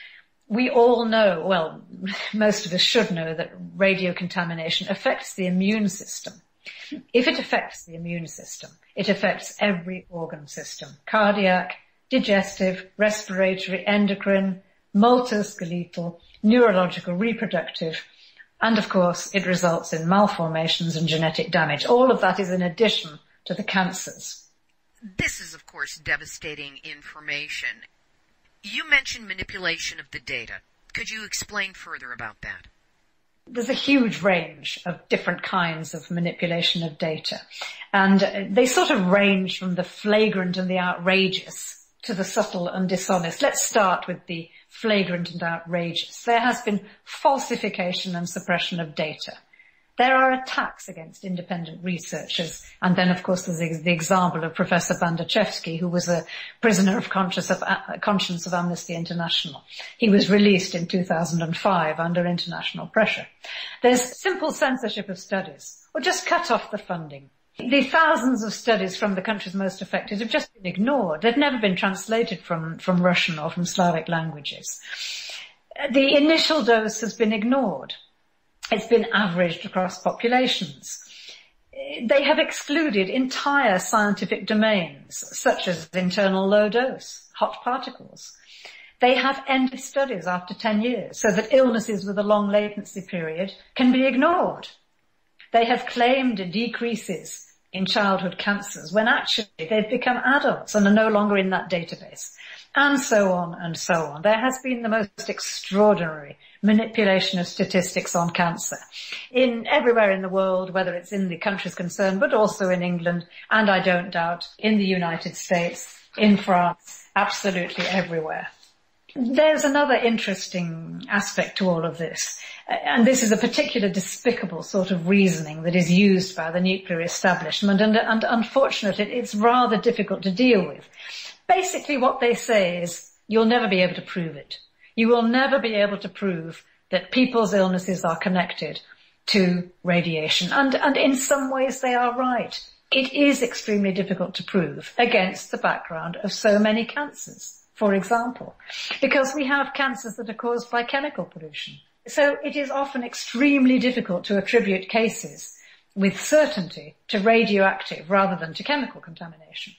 We all know, well, most of us should know, that radio contamination affects the immune system. If it affects the immune system, it affects every organ system: cardiac, digestive, respiratory, endocrine, musculoskeletal, neurological, reproductive, and of course it results in malformations and genetic damage. All of that is in addition to the cancers. This is, of course, devastating information. You mentioned manipulation of the data. Could you explain further about that? There's a huge range of different kinds of manipulation of data, and they sort of range from the flagrant and the outrageous to the subtle and dishonest. Let's start with the flagrant and outrageous. There has been falsification and suppression of data. There are attacks against independent researchers. And then, of course, there's the example of Professor Bandachevsky, who was a prisoner of conscience of, uh, conscience of Amnesty International. He was released in two thousand five under international pressure. There's simple censorship of studies, or just cut off the funding. The thousands of studies from the countries most affected have just been ignored. They've never been translated from, from Russian or from Slavic languages. The initial dose has been ignored. It's been averaged across populations. They have excluded entire scientific domains, such as internal low dose, hot particles. They have ended studies after ten years, so that illnesses with a long latency period can be ignored. They have claimed decreases in childhood cancers when actually they've become adults and are no longer in that database, and so on and so on. There has been the most extraordinary manipulation of statistics on cancer in everywhere in the world, whether it's in the countries concerned, but also in England, and I don't doubt in the United States, in France, absolutely everywhere. There's another interesting aspect to all of this, and this is a particular despicable sort of reasoning that is used by the nuclear establishment, and, and unfortunately it's rather difficult to deal with. Basically what they say is, you'll never be able to prove it. You will never be able to prove that people's illnesses are connected to radiation, and, and in some ways they are right. It is extremely difficult to prove against the background of so many cancers, for example, because we have cancers that are caused by chemical pollution. So it is often extremely difficult to attribute cases with certainty to radioactive rather than to chemical contamination.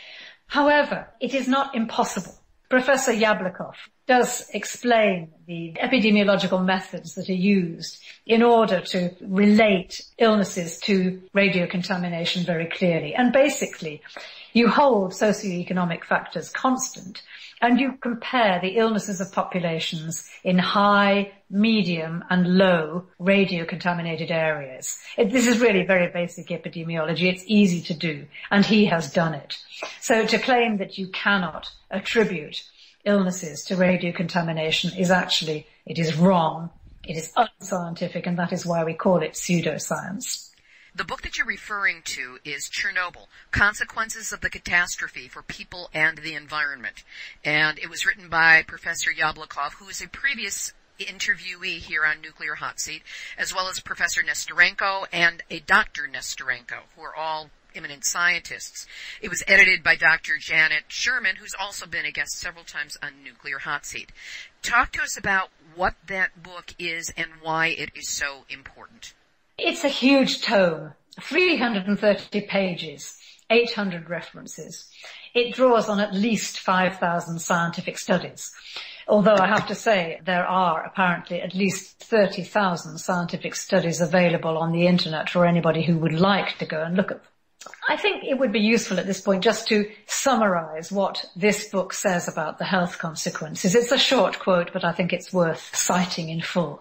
However, it is not impossible. Professor Yablokov does explain the epidemiological methods that are used in order to relate illnesses to radiocontamination very clearly. And basically, you hold socioeconomic factors constant, and you compare the illnesses of populations in high, medium, and low radiocontaminated areas. It, this is really very basic epidemiology. It's easy to do, and he has done it. So to claim that you cannot attribute illnesses to radiocontamination is actually, it is wrong, it is unscientific, and that is why we call it pseudoscience. The book that you're referring to is Chernobyl, Consequences of the Catastrophe for People and the Environment. And it was written by Professor Yablokov, who is a previous interviewee here on Nuclear Hot Seat, as well as Professor Nestorenko and a Doctor Nestorenko, who are all eminent scientists. It was edited by Doctor Janet Sherman, who's also been a guest several times on Nuclear Hot Seat. Talk to us about what that book is and why it is so important. It's a huge tome, three hundred thirty pages, eight hundred references. It draws on at least five thousand scientific studies. Although I have to say there are apparently at least thirty thousand scientific studies available on the internet for anybody who would like to go and look at them. I think it would be useful at this point just to summarize what this book says about the health consequences. It's a short quote, but I think it's worth citing in full.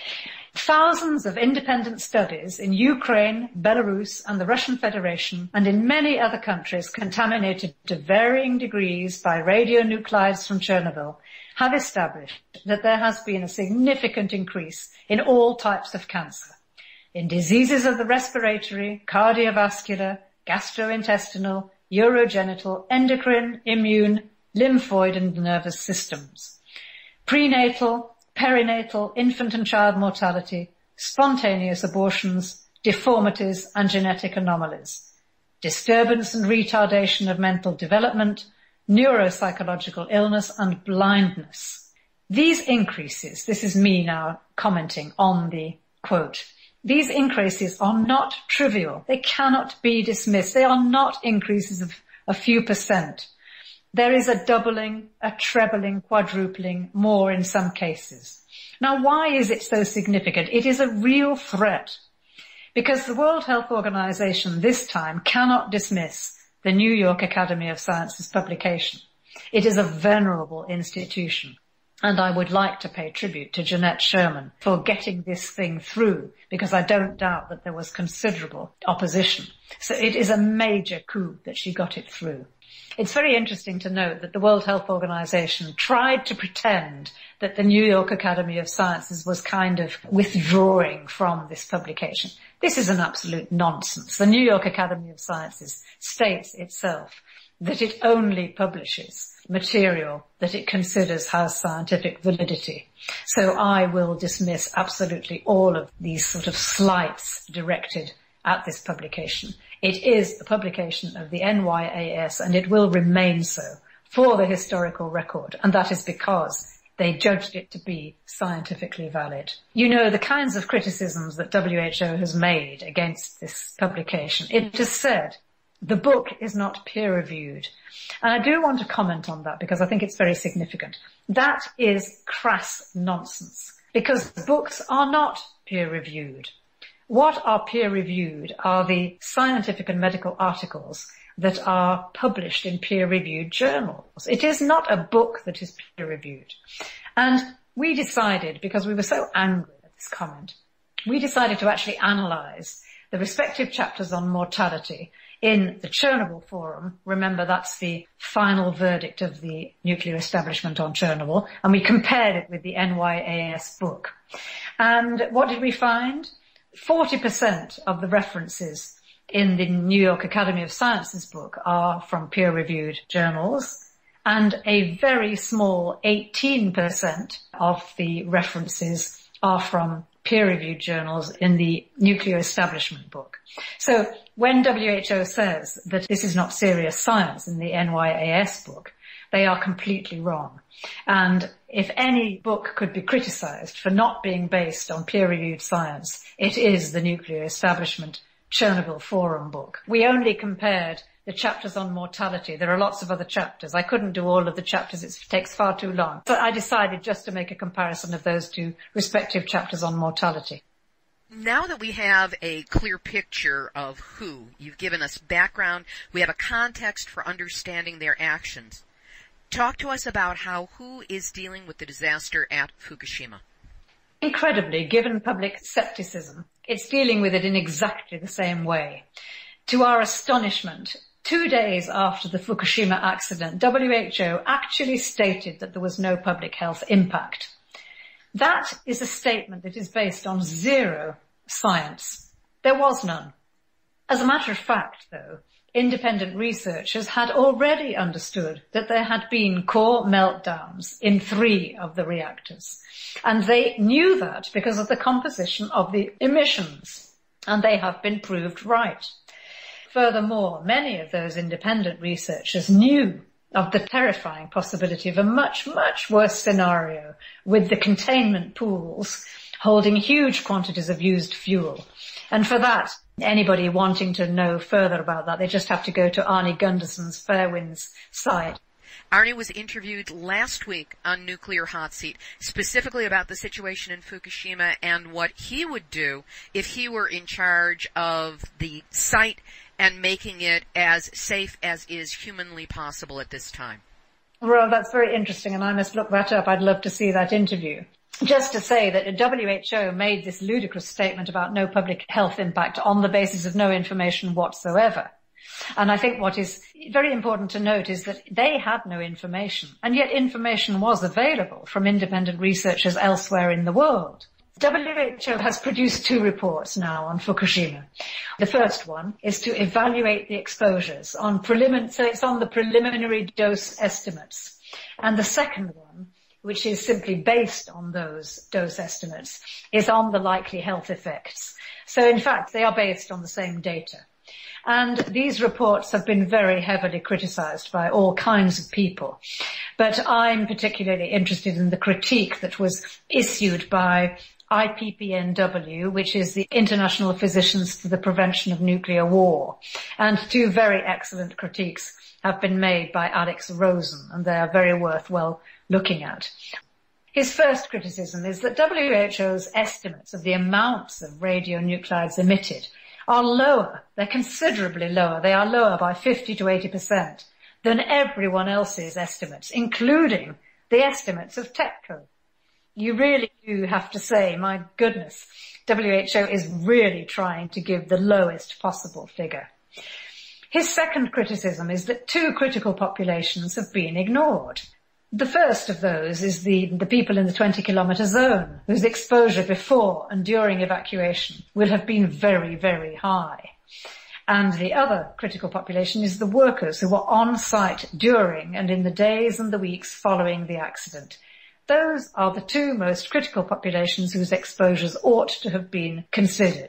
Thousands of independent studies in Ukraine, Belarus and the Russian Federation and in many other countries contaminated to varying degrees by radionuclides from Chernobyl have established that there has been a significant increase in all types of cancer, in diseases of the respiratory, cardiovascular, gastrointestinal, urogenital, endocrine, immune, lymphoid and nervous systems, prenatal, perinatal, infant and child mortality, spontaneous abortions, deformities and genetic anomalies, disturbance and retardation of mental development, neuropsychological illness and blindness. These increases, this is me now commenting on the quote, these increases are not trivial. They cannot be dismissed. They are not increases of a few percent. There is a doubling, a trebling, quadrupling, more in some cases. Now, why is it so significant? It is a real threat because the World Health Organization this time cannot dismiss the New York Academy of Sciences publication. It is a venerable institution. And I would like to pay tribute to Jeanette Sherman for getting this thing through, because I don't doubt that there was considerable opposition. So it is a major coup that she got it through. It's very interesting to note that the World Health Organization tried to pretend that the New York Academy of Sciences was kind of withdrawing from this publication. This is an absolute nonsense. The New York Academy of Sciences states itself that it only publishes material that it considers has scientific validity. So I will dismiss absolutely all of these sort of slights directed at this publication. It is a publication of the N Y A S and it will remain so for the historical record, and that is because they judged it to be scientifically valid. You know, the kinds of criticisms that W H O has made against this publication. It has said the book is not peer-reviewed. And I do want to comment on that because I think it's very significant. That is crass nonsense because books are not peer-reviewed. What are peer-reviewed are the scientific and medical articles that are published in peer-reviewed journals. It is not a book that is peer-reviewed. And we decided, because we were so angry at this comment, we decided to actually analyze the respective chapters on mortality in the Chernobyl Forum. Remember, that's the final verdict of the nuclear establishment on Chernobyl, and we compared it with the N Y A S book. And what did we find? forty percent of the references in the New York Academy of Sciences book are from peer-reviewed journals, and a very small eighteen percent of the references are from peer-reviewed journals in the Nuclear Establishment book. So when W H O says that this is not serious science in the N Y A S book, they are completely wrong. And if any book could be criticized for not being based on peer-reviewed science, it is the Nuclear Establishment Chernobyl Forum book. We only compared the chapters on mortality. There are lots of other chapters. I couldn't do all of the chapters. It takes far too long. So I decided just to make a comparison of those two respective chapters on mortality. Now that we have a clear picture of W H O, you've given us background, we have a context for understanding their actions. Talk to us about how W H O is dealing with the disaster at Fukushima. Incredibly, given public skepticism, it's dealing with it in exactly the same way. To our astonishment, two days after the Fukushima accident, W H O actually stated that there was no public health impact. That is a statement that is based on zero science. There was none. As a matter of fact, though, independent researchers had already understood that there had been core meltdowns in three of the reactors. And they knew that because of the composition of the emissions. And they have been proved right. Furthermore, many of those independent researchers knew of the terrifying possibility of a much, much worse scenario with the containment pools holding huge quantities of used fuel. And for that, Anybody wanting to know further about that, they just have to go to Arnie Gunderson's Fairwinds site. Arnie was interviewed last week on Nuclear Hot Seat, specifically about the situation in Fukushima and what he would do if he were in charge of the site and making it as safe as is humanly possible at this time. Well, that's very interesting, and I must look that up. I'd love to see that interview. Just to say that the W H O made this ludicrous statement about no public health impact on the basis of no information whatsoever. And I think what is very important to note is that they had no information, and yet information was available from independent researchers elsewhere in the world. W H O has produced two reports now on Fukushima. The first one is to evaluate the exposures on prelimin- so it's on the preliminary dose estimates. And the second one, which is simply based on those dose estimates, is on the likely health effects. So in fact, they are based on the same data. And these reports have been very heavily criticized by all kinds of people. But I'm particularly interested in the critique that was issued by I P P N W, which is the International Physicians for the Prevention of Nuclear War. And two very excellent critiques have been made by Alex Rosen, and they are very worthwhile looking at. His first criticism is that W H O's estimates of the amounts of radionuclides emitted are lower. They're considerably lower. They are lower by fifty to eighty percent than everyone else's estimates, including the estimates of TEPCO. You really do have to say, my goodness, W H O is really trying to give the lowest possible figure. His second criticism is that two critical populations have been ignored. The first of those is the, the people in the twenty kilometre zone, whose exposure before and during evacuation will have been very, very high. And the other critical population is the workers who were on site during and in the days and the weeks following the accident. Those are the two most critical populations whose exposures ought to have been considered.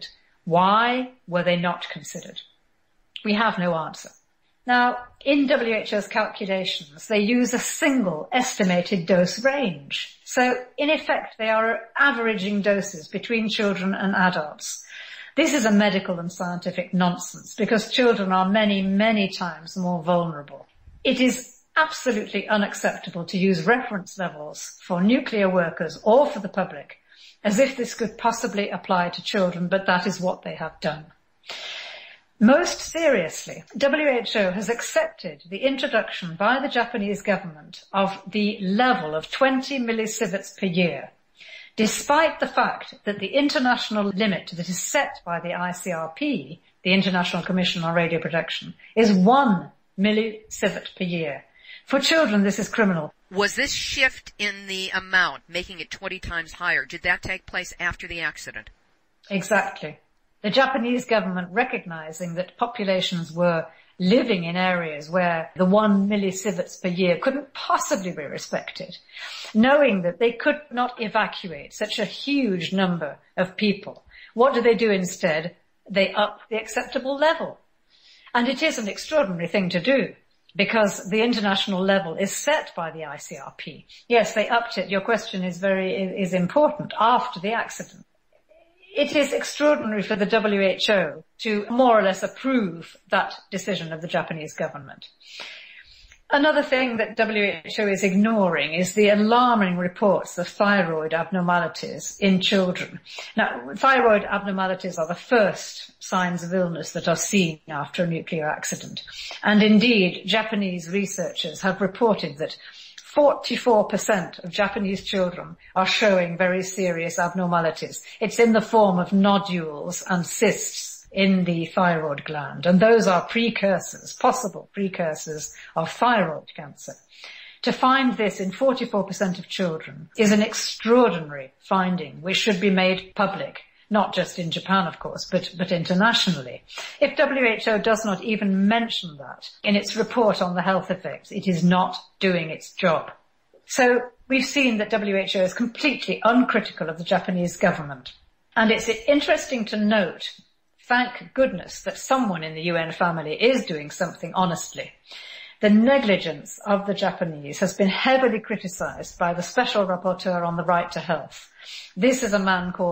Why were they not considered? We have no answer. Now, in W H O's calculations, they use a single estimated dose range. So, in effect, they are averaging doses between children and adults. This is a medical and scientific nonsense because children are many, many times more vulnerable. It is absolutely unacceptable to use reference levels for nuclear workers or for the public as if this could possibly apply to children, but that is what they have done. Most seriously, W H O has accepted the introduction by the Japanese government of the level of twenty millisieverts per year, despite the fact that the international limit that is set by the I C R P, the International Commission on Radio Protection, is one millisievert per year. For children, this is criminal. Was this shift in the amount, making it twenty times higher, did that take place after the accident? Exactly. The Japanese government, recognizing that populations were living in areas where the one millisieverts per year couldn't possibly be respected, knowing that they could not evacuate such a huge number of people, what do they do instead? They up the acceptable level. And it is an extraordinary thing to do, because the international level is set by the I C R P. Yes, they upped it. Your question is very, is important after the accident. It is extraordinary for the W H O to more or less approve that decision of the Japanese government. Another thing that W H O is ignoring is the alarming reports of thyroid abnormalities in children. Now, thyroid abnormalities are the first signs of illness that are seen after a nuclear accident. And indeed, Japanese researchers have reported that forty-four percent of Japanese children are showing very serious abnormalities. It's in the form of nodules and cysts in the thyroid gland, and those are precursors, possible precursors of thyroid cancer. To find this in forty-four percent of children is an extraordinary finding which should be made public, not just in Japan, of course, but, but internationally. If W H O does not even mention that in its report on the health effects, it is not doing its job. So we've seen that W H O is completely uncritical of the Japanese government. And it's interesting to note, thank goodness, that someone in the U N family is doing something honestly. The negligence of the Japanese has been heavily criticized by the Special Rapporteur on the Right to Health. This is a man called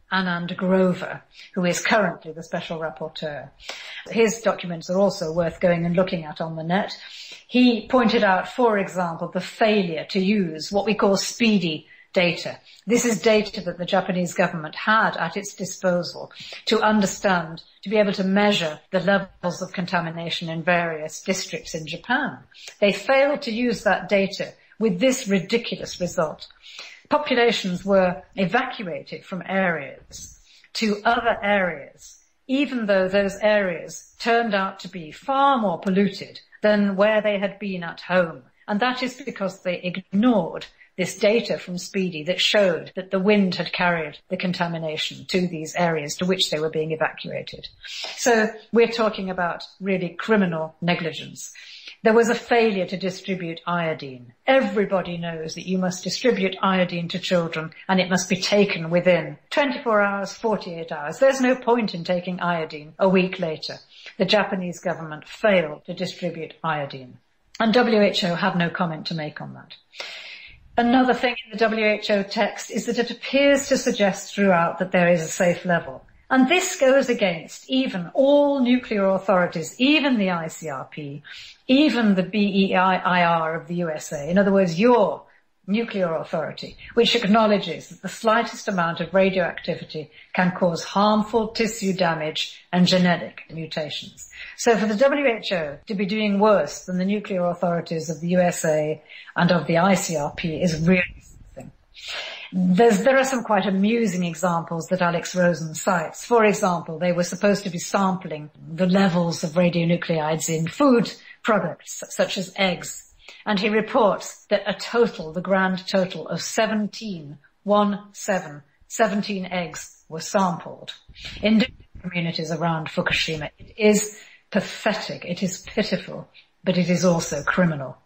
Anand Grover, who is currently the Special Rapporteur. His documents are also worth going and looking at on the net. He pointed out, for example, the failure to use what we call speedy data. This is data that the Japanese government had at its disposal to understand, to be able to measure the levels of contamination in various districts in Japan. They failed to use that data with this ridiculous result. Populations were evacuated from areas to other areas, even though those areas turned out to be far more polluted than where they had been at home. And that is because they ignored this data from Speedy that showed that the wind had carried the contamination to these areas to which they were being evacuated. So we're talking about really criminal negligence. There was a failure to distribute iodine. Everybody knows that you must distribute iodine to children and it must be taken within twenty-four hours, forty-eight hours. There's no point in taking iodine a week later. The Japanese government failed to distribute iodine. And W H O had no comment to make on that. Another thing in the W H O text is that it appears to suggest throughout that there is a safe level. And this goes against even all nuclear authorities, even the I C R P, even the B E I R of the U S A. In other words, your nuclear authority, which acknowledges that the slightest amount of radioactivity can cause harmful tissue damage and genetic mutations. So for the W H O to be doing worse than the nuclear authorities of the U S A and of the I C R P is really something. There's, there are some quite amusing examples that Alex Rosen cites. For example, they were supposed to be sampling the levels of radionuclides in food products, such as eggs. And he reports that a total, the grand total of seventeen, one, seven, seventeen eggs were sampled in different communities around Fukushima. It is pathetic, it is pitiful, but it is also criminal.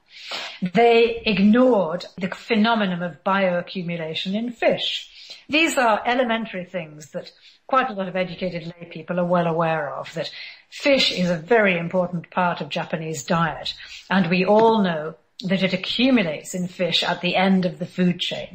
They ignored the phenomenon of bioaccumulation in fish. These are elementary things that quite a lot of educated lay people are well aware of, that fish is a very important part of Japanese diet, and we all know that it accumulates in fish at the end of the food chain.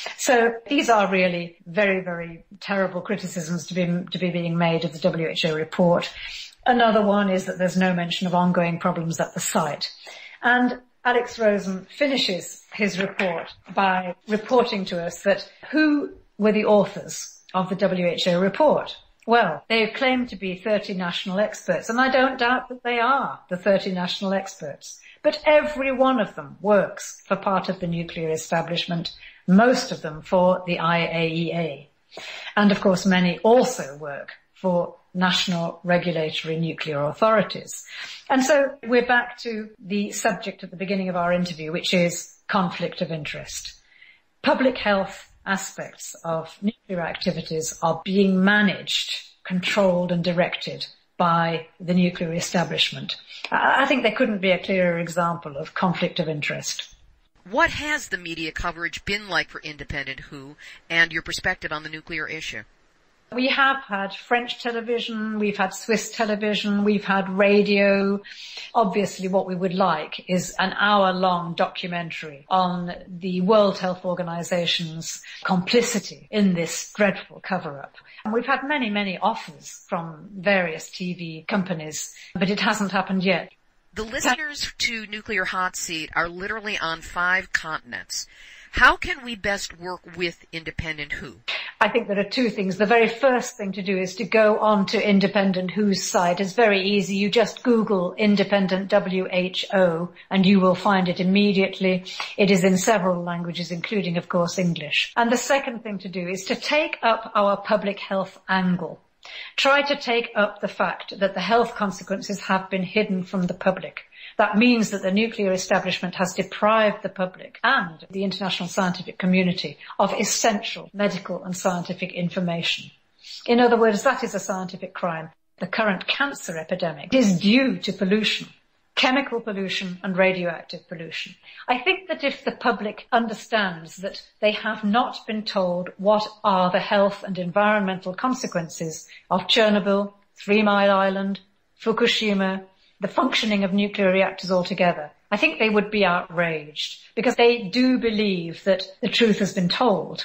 So these are really very, very terrible criticisms to be, to be being made of the W H O report. Another one is that there's no mention of ongoing problems at the site. And Alex Rosen finishes his report by reporting to us that who were the authors of the W H O report? Well, they claim to be thirty national experts, and I don't doubt that they are the thirty national experts. But every one of them works for part of the nuclear establishment, most of them for the I A E A. And of course, many also work for national regulatory nuclear authorities. And so we're back to the subject at the beginning of our interview, which is conflict of interest. Public health aspects of nuclear activities are being managed, controlled and directed by the nuclear establishment. I think there couldn't be a clearer example of conflict of interest. What has the media coverage been like for Independent W H O and your perspective on the nuclear issue? We have had French television, we've had Swiss television, we've had radio. Obviously what we would like is an hour-long documentary on the World Health Organization's complicity in this dreadful cover-up. And we've had many, many offers from various T V companies, but it hasn't happened yet. The listeners to Nuclear Hot Seat are literally on five continents. How can we best work with Independent W H O? I think there are two things. The very first thing to do is to go on to Independent W H O's site. It's very easy. You just Google Independent W H O and you will find it immediately. It is in several languages, including, of course, English. And the second thing to do is to take up our public health angle. Try to take up the fact that the health consequences have been hidden from the public. That means that the nuclear establishment has deprived the public and the international scientific community of essential medical and scientific information. In other words, that is a scientific crime. The current cancer epidemic is due to pollution, chemical pollution and radioactive pollution. I think that if the public understands that they have not been told what are the health and environmental consequences of Chernobyl, Three Mile Island, Fukushima, the functioning of nuclear reactors altogether, I think they would be outraged because they do believe that the truth has been told.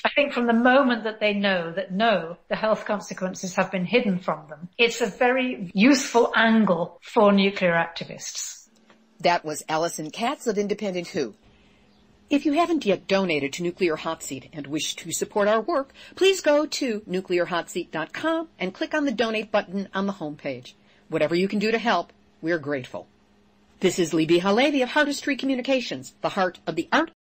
I think from the moment that they know that no, the health consequences have been hidden from them, it's a very useful angle for nuclear activists. That was Alison Katz of Independent Who. If you haven't yet donated to Nuclear Hot Seat and wish to support our work, please go to nuclear hot seat dot com and click on the donate button on the homepage. Whatever you can do to help, we're grateful. This is Libbe HaLevy of Heartistry Communications, the heart of the art